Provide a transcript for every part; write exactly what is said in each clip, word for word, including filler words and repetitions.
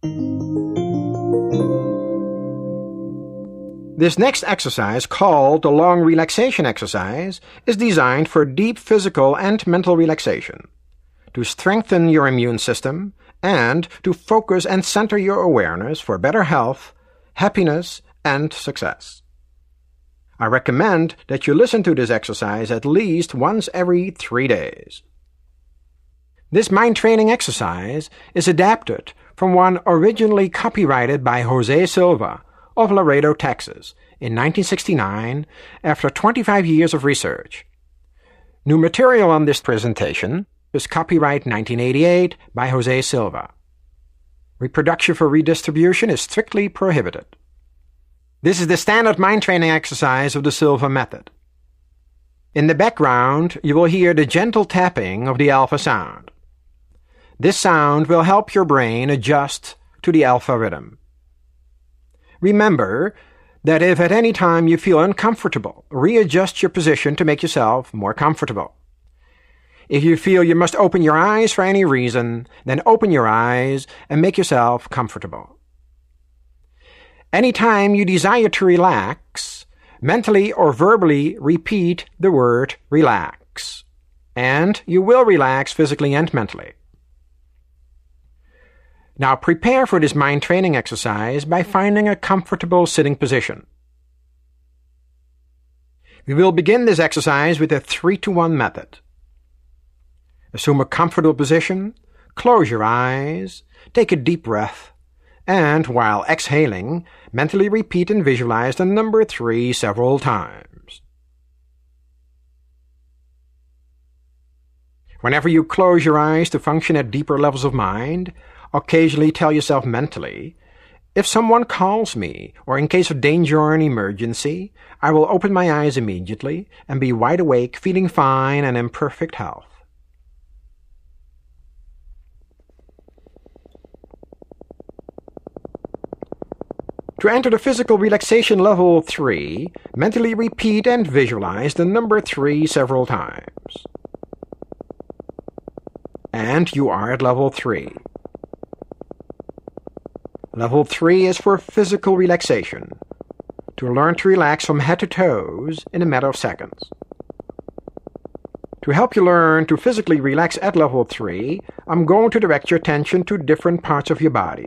This next exercise, called the long relaxation exercise, is designed for deep physical and mental relaxation, to strengthen your immune system, and to focus and center your awareness for better health, happiness, and success. I recommend that you listen to this exercise at least once every three days. This mind training exercise is adapted from one originally copyrighted by Jose Silva of Laredo, Texas, in nineteen sixty-nine, after twenty-five years of research. New material on this presentation is copyright nineteen eighty-eight by Jose Silva. Reproduction for redistribution is strictly prohibited. This is the standard mind training exercise of the Silva method. In the background, you will hear the gentle tapping of the alpha sound. This sound will help your brain adjust to the alpha rhythm. Remember that if at any time you feel uncomfortable, readjust your position to make yourself more comfortable. If you feel you must open your eyes for any reason, then open your eyes and make yourself comfortable. Anytime you desire to relax, mentally or verbally repeat the word relax, and you will relax physically and mentally. Now prepare for this mind training exercise by finding a comfortable sitting position. We will begin this exercise with a three to one method. Assume a comfortable position, close your eyes, take a deep breath, and while exhaling, mentally repeat and visualize the number three several times. Whenever you close your eyes to function at deeper levels of mind, occasionally tell yourself mentally, if someone calls me, or in case of danger or an emergency, I will open my eyes immediately and be wide awake, feeling fine and in perfect health. To enter the physical relaxation level three, mentally repeat and visualize the number three several times. And you are at level three. Level three is for physical relaxation, to learn to relax from head to toes in a matter of seconds. To help you learn to physically relax at level three, I'm going to direct your attention to different parts of your body.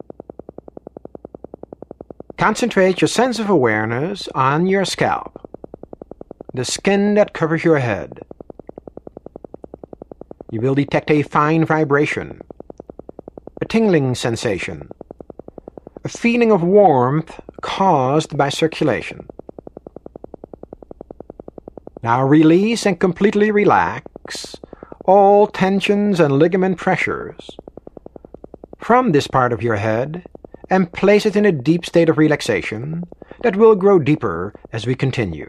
Concentrate your sense of awareness on your scalp, the skin that covers your head. You will detect a fine vibration, a tingling sensation, a feeling of warmth caused by circulation. Now release and completely relax all tensions and ligament pressures from this part of your head and place it in a deep state of relaxation that will grow deeper as we continue.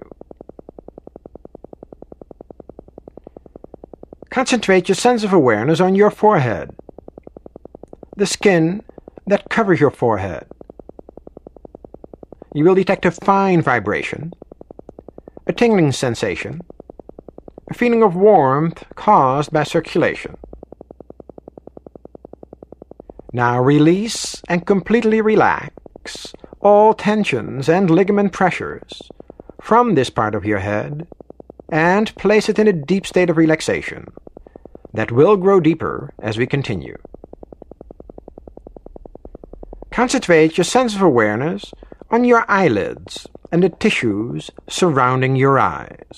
Concentrate your sense of awareness on your forehead, the skin that covers your forehead. You will detect a fine vibration, a tingling sensation, a feeling of warmth caused by circulation. Now release and completely relax all tensions and ligament pressures from this part of your head and place it in a deep state of relaxation that will grow deeper as we continue. Concentrate your sense of awareness on your eyelids and the tissues surrounding your eyes.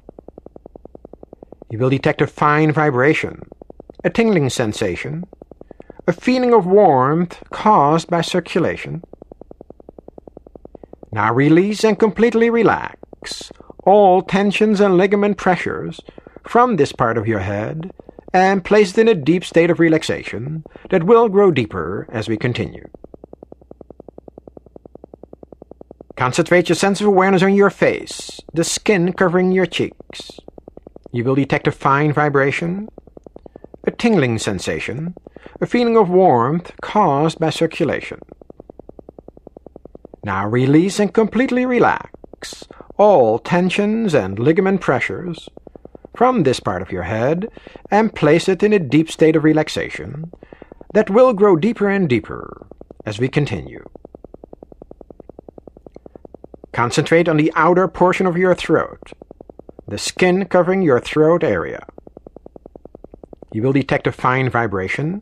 You will detect a fine vibration, a tingling sensation, a feeling of warmth caused by circulation. Now release and completely relax all tensions and ligament pressures from this part of your head and place it in a deep state of relaxation that will grow deeper as we continue. Concentrate your sense of awareness on your face, the skin covering your cheeks. You will detect a fine vibration, a tingling sensation, a feeling of warmth caused by circulation. Now release and completely relax all tensions and ligament pressures from this part of your head and place it in a deep state of relaxation that will grow deeper and deeper as we continue. Concentrate on the outer portion of your throat, the skin covering your throat area. You will detect a fine vibration,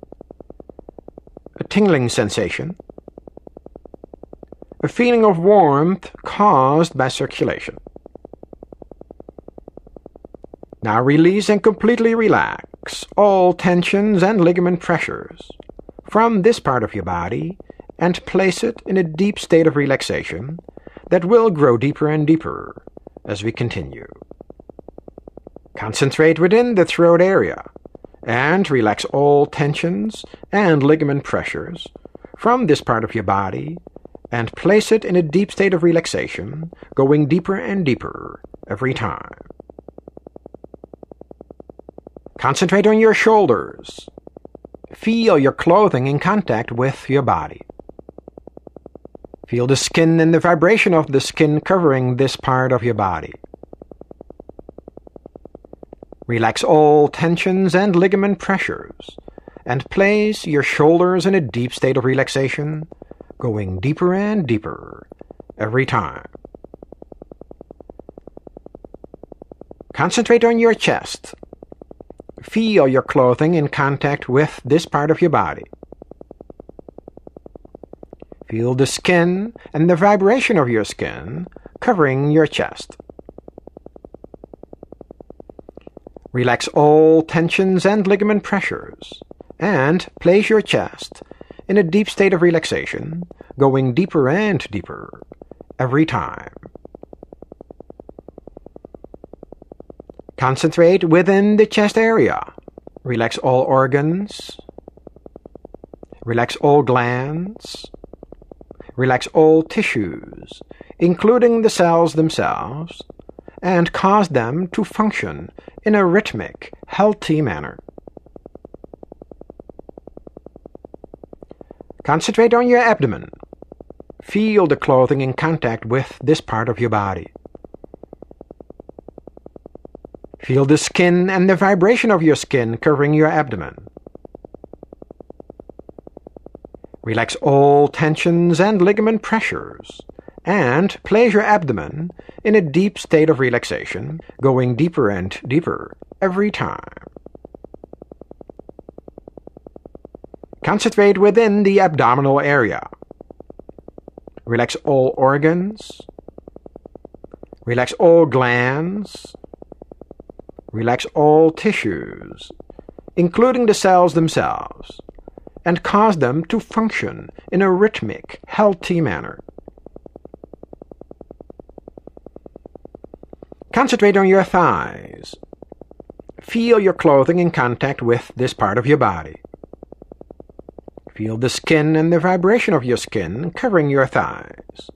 a tingling sensation, a feeling of warmth caused by circulation. Now release and completely relax all tensions and ligament pressures from this part of your body and place it in a deep state of relaxation that will grow deeper and deeper as we continue. Concentrate within the throat area and relax all tensions and ligament pressures from this part of your body and place it in a deep state of relaxation, going deeper and deeper every time. Concentrate on your shoulders. Feel your clothing in contact with your body. Feel the skin and the vibration of the skin covering this part of your body. Relax all tensions and ligament pressures, and place your shoulders in a deep state of relaxation, going deeper and deeper every time. Concentrate on your chest. Feel your clothing in contact with this part of your body. Feel the skin and the vibration of your skin covering your chest. Relax all tensions and ligament pressures, and place your chest in a deep state of relaxation, going deeper and deeper every time. Concentrate within the chest area. Relax all organs. Relax all glands. Relax all tissues, including the cells themselves, and cause them to function in a rhythmic, healthy manner. Concentrate on your abdomen. Feel the clothing in contact with this part of your body. Feel the skin and the vibration of your skin covering your abdomen. Relax all tensions and ligament pressures, and place your abdomen in a deep state of relaxation, going deeper and deeper every time. Concentrate within the abdominal area. Relax all organs. Relax all glands. Relax all tissues, including the cells themselves, and cause them to function in a rhythmic, healthy manner. Concentrate on your thighs. Feel your clothing in contact with this part of your body. Feel the skin and the vibration of your skin covering your thighs.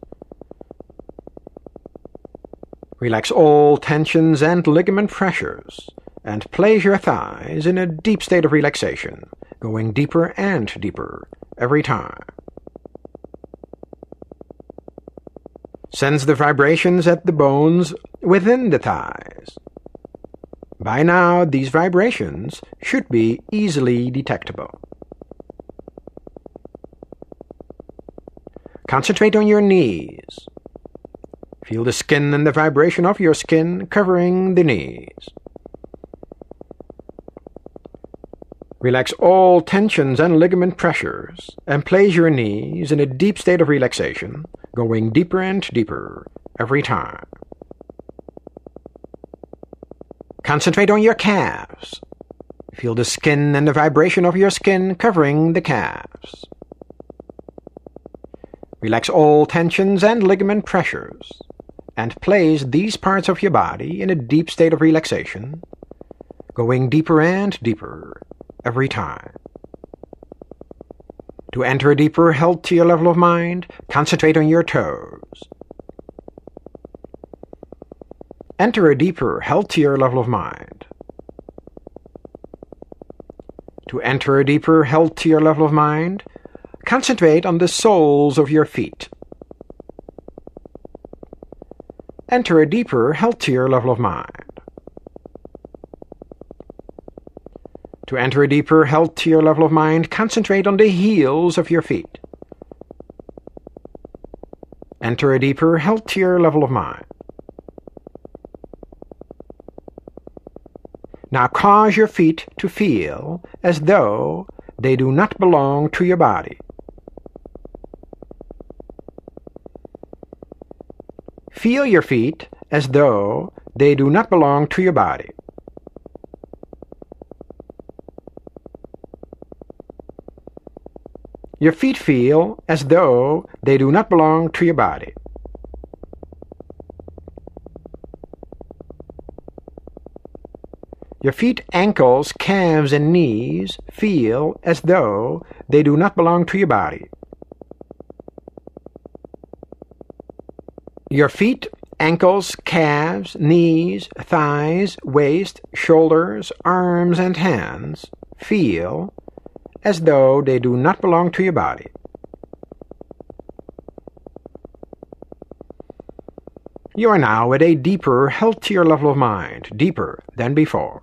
Relax all tensions and ligament pressures, and place your thighs in a deep state of relaxation, going deeper and deeper every time. Sense the vibrations at the bones within the thighs. By now, these vibrations should be easily detectable. Concentrate on your knees. Feel the skin and the vibration of your skin covering the knees. Relax all tensions and ligament pressures, and place your knees in a deep state of relaxation, going deeper and deeper every time. Concentrate on your calves. Feel the skin and the vibration of your skin covering the calves. Relax all tensions and ligament pressures, and place these parts of your body in a deep state of relaxation, going deeper and deeper every time. To enter a deeper, healthier level of mind, concentrate on your toes. Enter a deeper, healthier level of mind. To enter a deeper, healthier level of mind, concentrate on the soles of your feet. Enter a deeper, healthier level of mind. To enter a deeper, healthier level of mind, concentrate on the heels of your feet. enter a deeper, healthier level of mind. Now cause your feet to feel as though they do not belong to your body. Feel your feet as though they do not belong to your body. Your feet feel as though they do not belong to your body. Your feet, ankles, calves, and knees feel as though they do not belong to your body. Your feet, ankles, calves, knees, thighs, waist, shoulders, arms, and hands feel as though they do not belong to your body. You are now at a deeper, healthier level of mind, deeper than before.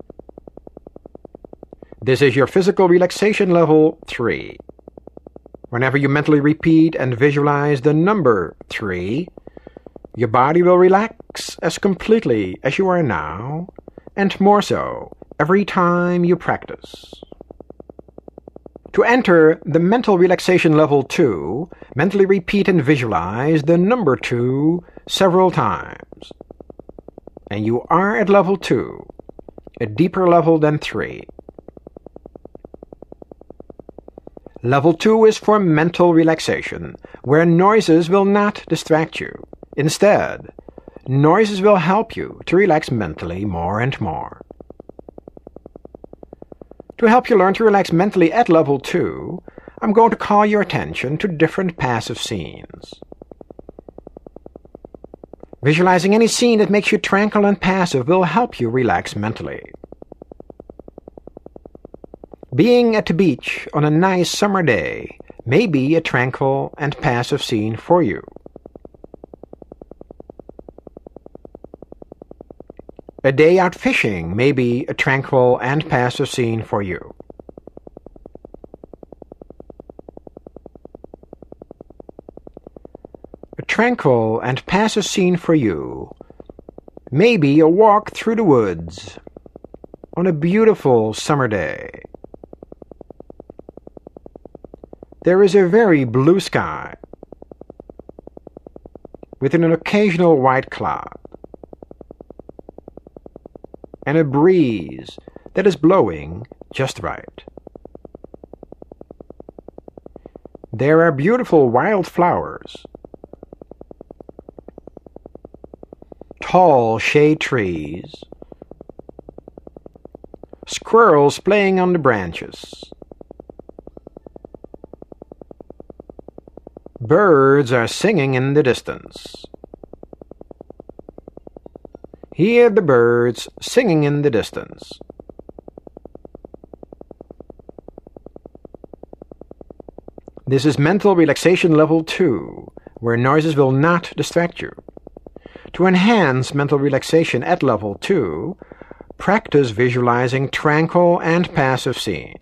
This is your physical relaxation level three. Whenever you mentally repeat and visualize the number three, your body will relax as completely as you are now, and more so every time you practice. To enter the mental relaxation level two, mentally repeat and visualize the number two several times. And you are at level two, a deeper level than three. Level two is for mental relaxation, where noises will not distract you. Instead, noises will help you to relax mentally more and more. To help you learn to relax mentally at level two, I'm going to call your attention to different passive scenes. Visualizing any scene that makes you tranquil and passive will help you relax mentally. Being at the beach on a nice summer day may be a tranquil and passive scene for you. A day out fishing may be a tranquil and passive scene for you. A tranquil and passive scene for you may be a walk through the woods on a beautiful summer day. There is a very blue sky with an occasional white cloud, and a breeze that is blowing just right. There are beautiful wild flowers, tall shade trees, squirrels playing on the branches. Birds are singing in the distance. Hear the birds singing in the distance. This is mental relaxation level two, where noises will not distract you. To enhance mental relaxation at level two, practice visualizing tranquil and passive scenes.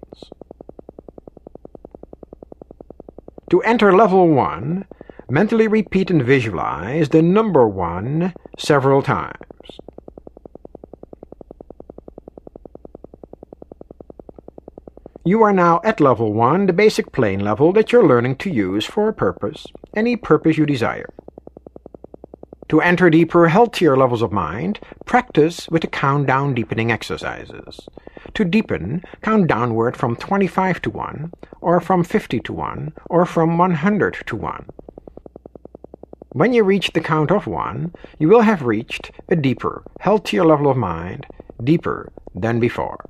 To enter level one, mentally repeat and visualize the number one several times. You are now at level one, the basic plane level that you're learning to use for a purpose, any purpose you desire. To enter deeper, healthier levels of mind, practice with the countdown deepening exercises. To deepen, count downward from twenty-five to one, or from fifty to one, or from one hundred to one. When you reach the count of one, you will have reached a deeper, healthier level of mind, deeper than before.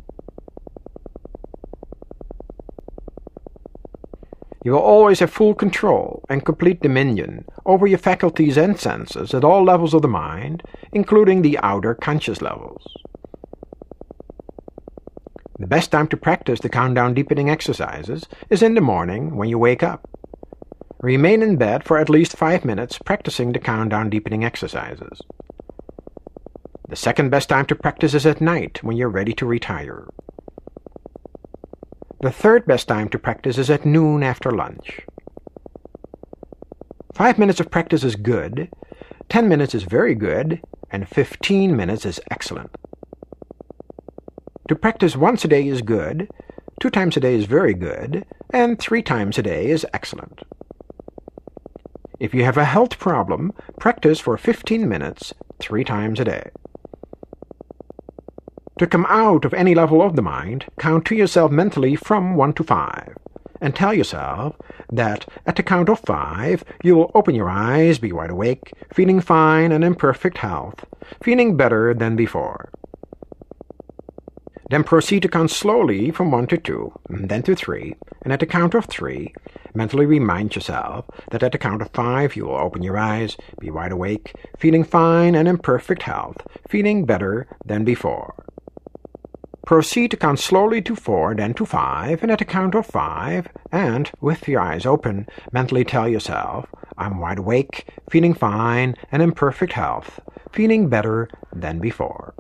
You will always have full control and complete dominion over your faculties and senses at all levels of the mind, including the outer conscious levels. The best time to practice the countdown deepening exercises is in the morning when you wake up. Remain in bed for at least five minutes practicing the countdown deepening exercises. The second best time to practice is at night when you're ready to retire. The third best time to practice is at noon after lunch. Five minutes of practice is good, ten minutes is very good, and fifteen minutes is excellent. To practice once a day is good, two times a day is very good, and three times a day is excellent. If you have a health problem, practice for fifteen minutes, three times a day. To come out of any level of the mind, count to yourself mentally from one to five, and tell yourself that at the count of five you will open your eyes, be wide awake, feeling fine and in perfect health, feeling better than before. Then proceed to count slowly from one to two, then to three, and at the count of three, mentally remind yourself that at the count of five you will open your eyes, be wide awake, feeling fine and in perfect health, feeling better than before. Proceed to count slowly to four, then to five, and at the count of five, and, with your eyes open, mentally tell yourself, I'm wide awake, feeling fine and in perfect health, feeling better than before.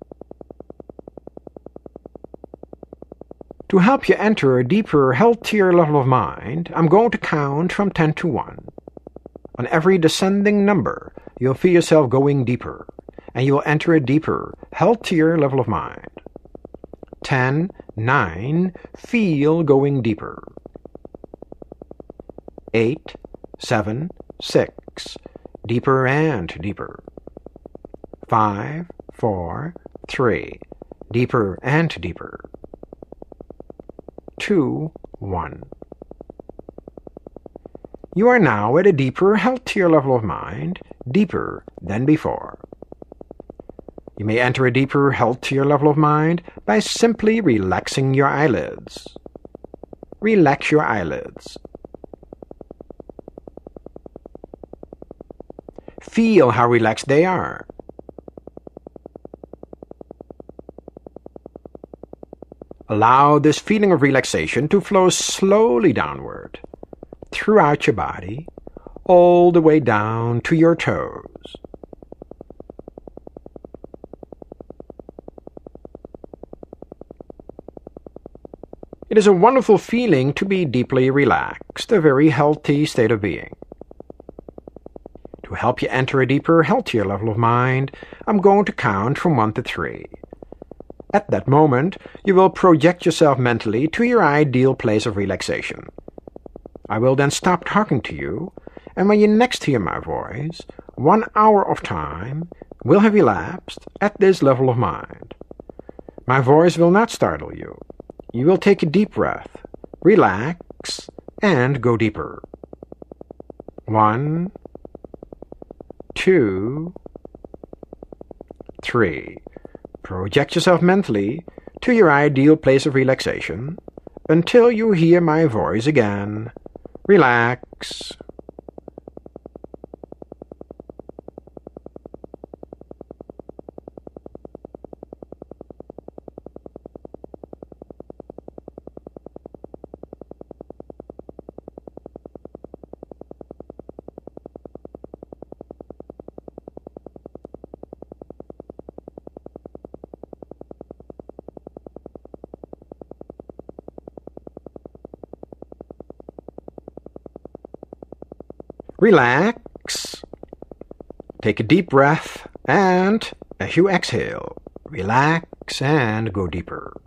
To help you enter a deeper, healthier level of mind, I'm going to count from ten to one. On every descending number, you'll feel yourself going deeper, and you will enter a deeper, healthier level of mind. Ten, nine, feel going deeper. Eight, seven, six, deeper and deeper. Five, four, three, deeper and deeper. Two, one. You are now at a deeper, healthier level of mind, deeper than before. You may enter a deeper, healthier level of mind by simply relaxing your eyelids. Relax your eyelids. Feel how relaxed they are. Allow this feeling of relaxation to flow slowly downward, throughout your body, all the way down to your toes. It is a wonderful feeling to be deeply relaxed, a very healthy state of being. To help you enter a deeper, healthier level of mind, I'm going to count from one to three. At that moment, you will project yourself mentally to your ideal place of relaxation. I will then stop talking to you, and when you next hear my voice, one hour of time will have elapsed at this level of mind. My voice will not startle you. You will take a deep breath, relax, and go deeper. One, two, three. Project yourself mentally to your ideal place of relaxation until you hear my voice again. Relax. Relax. Take a deep breath, and as you exhale, relax and go deeper.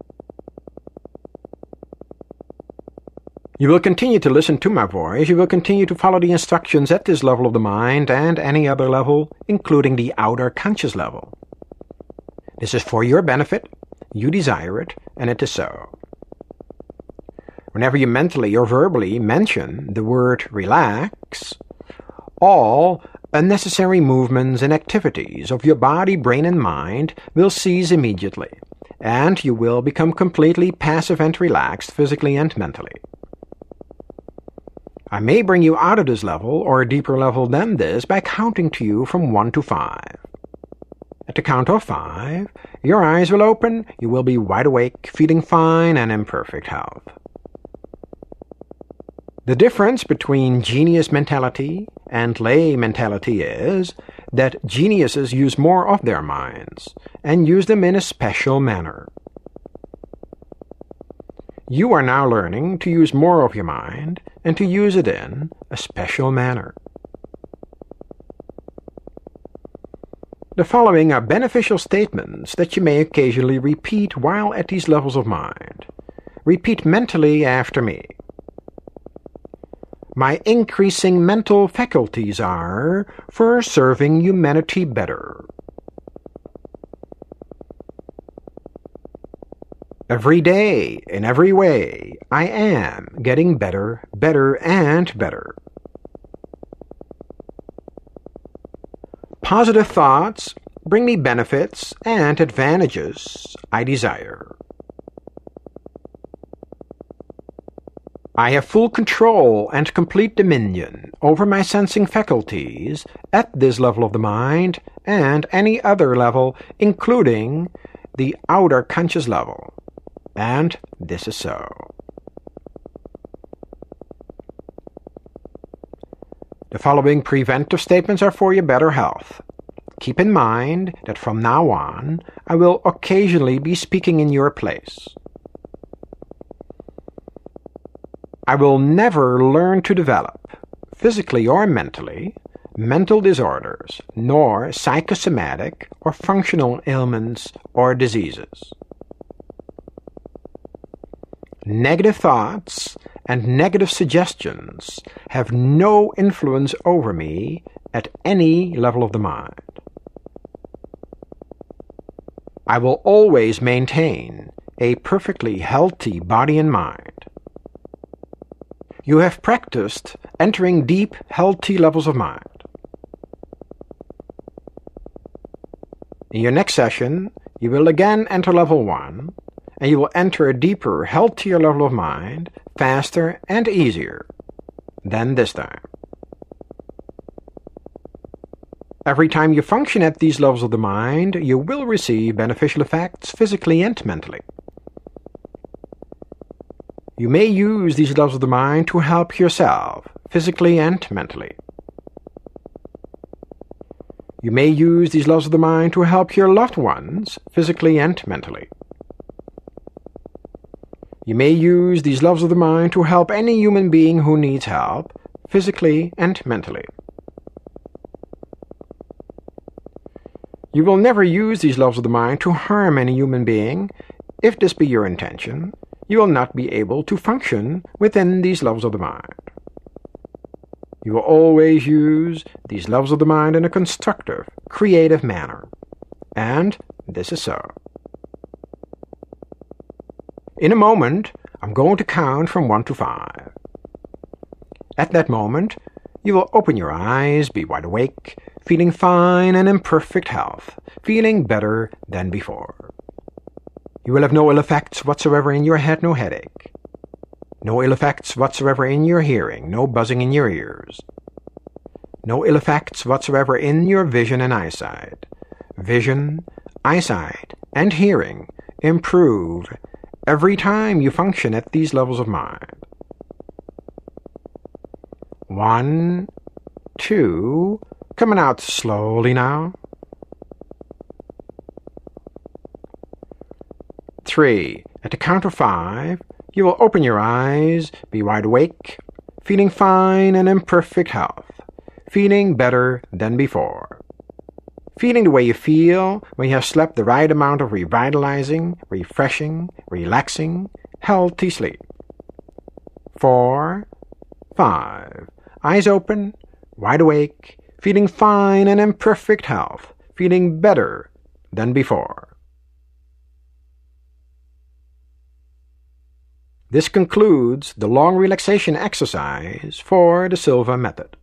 You will continue to listen to my voice. You will continue to follow the instructions at this level of the mind and any other level, including the outer conscious level. This is for your benefit. You desire it, and it is so. Whenever you mentally or verbally mention the word relax, all unnecessary movements and activities of your body, brain, and mind will cease immediately, and you will become completely passive and relaxed physically and mentally. I may bring you out of this level or a deeper level than this by counting to you from one to five. At the count of five, your eyes will open, you will be wide awake, feeling fine and in perfect health. The difference between genius mentality and lay mentality is that geniuses use more of their minds and use them in a special manner. You are now learning to use more of your mind and to use it in a special manner. The following are beneficial statements that you may occasionally repeat while at these levels of mind. Repeat mentally after me. My increasing mental faculties are for serving humanity better. Every day, in every way, I am getting better, better, and better. Positive thoughts bring me benefits and advantages I desire. I have full control and complete dominion over my sensing faculties at this level of the mind and any other level, including the outer conscious level. And this is so. The following preventive statements are for your better health. Keep in mind that from now on, I will occasionally be speaking in your place. I will never learn to develop, physically or mentally, mental disorders, nor psychosomatic or functional ailments or diseases. Negative thoughts and negative suggestions have no influence over me at any level of the mind. I will always maintain a perfectly healthy body and mind. You have practiced entering deep, healthy levels of mind. In your next session, you will again enter level one, and you will enter a deeper, healthier level of mind, faster and easier than this time. Every time you function at these levels of the mind, you will receive beneficial effects physically and mentally. You may use these levels of the mind to help yourself, physically and mentally. You may use these levels of the mind to help your loved ones, physically and mentally. You may use these levels of the mind to help any human being who needs help, physically and mentally. You will never use these levels of the mind to harm any human being. If this be your intention, you will not be able to function within these levels of the mind. You will always use these levels of the mind in a constructive, creative manner. And this is so. In a moment, I'm going to count from one to five. At that moment, you will open your eyes, be wide awake, feeling fine and in perfect health, feeling better than before. You will have no ill effects whatsoever in your head, no headache. No ill effects whatsoever in your hearing, no buzzing in your ears. No ill effects whatsoever in your vision and eyesight. Vision, eyesight, and hearing improve every time you function at these levels of mind. One, two, coming out slowly now. Three, at the count of five, you will open your eyes, be wide awake, feeling fine and in perfect health, feeling better than before. Feeling the way you feel when you have slept the right amount of revitalizing, refreshing, relaxing, healthy sleep. Four, five, eyes open, wide awake, feeling fine and in perfect health, feeling better than before. This concludes the long relaxation exercise for the Silva method.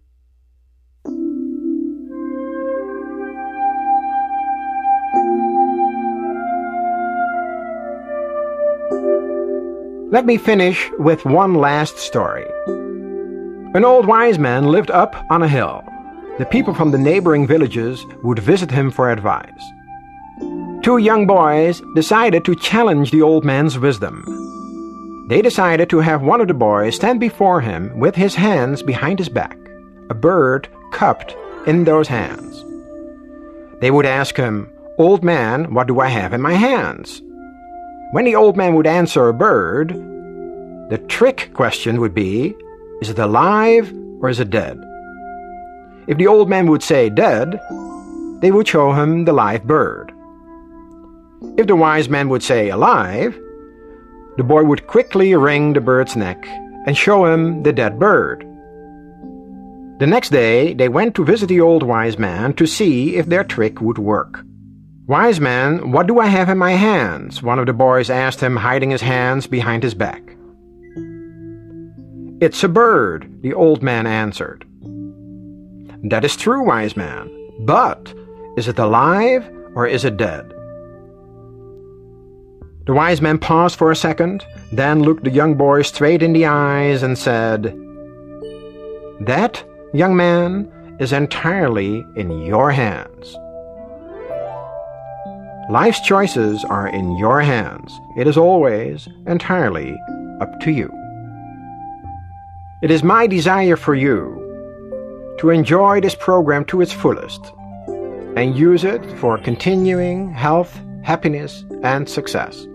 Let me finish with one last story. An old wise man lived up on a hill. The people from the neighboring villages would visit him for advice. Two young boys decided to challenge the old man's wisdom. They decided to have one of the boys stand before him with his hands behind his back, a bird cupped in those hands. They would ask him, "Old man, what do I have in my hands?" When the old man would answer a bird, the trick question would be, is it alive or is it dead? If the old man would say dead, they would show him the live bird. If the wise man would say alive, the boy would quickly wring the bird's neck and show him the dead bird. The next day they went to visit the old wise man to see if their trick would work. "Wise man, what do I have in my hands?" one of the boys asked him, hiding his hands behind his back. "It's a bird," the old man answered. "That is true, wise man, but is it alive or is it dead?" The wise man paused for a second, then looked the young boy straight in the eyes and said, "That, young man, is entirely in your hands. Life's choices are in your hands. It is always entirely up to you. It is my desire for you to enjoy this program to its fullest and use it for continuing health, happiness, and success.